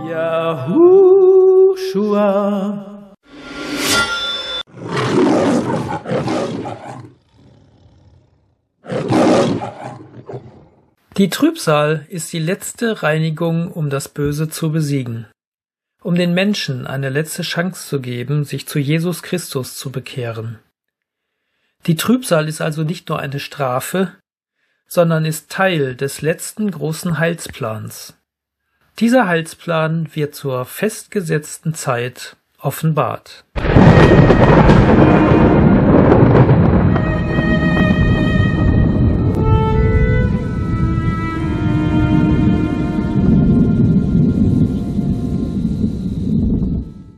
Yahushua. Die Trübsal ist die letzte Reinigung, um das Böse zu besiegen, um den Menschen eine letzte Chance zu geben, sich zu Jesus Christus zu bekehren. Die Trübsal ist also nicht nur eine Strafe, sondern ist Teil des letzten großen Heilsplans. Dieser Heilsplan wird zur festgesetzten Zeit offenbart.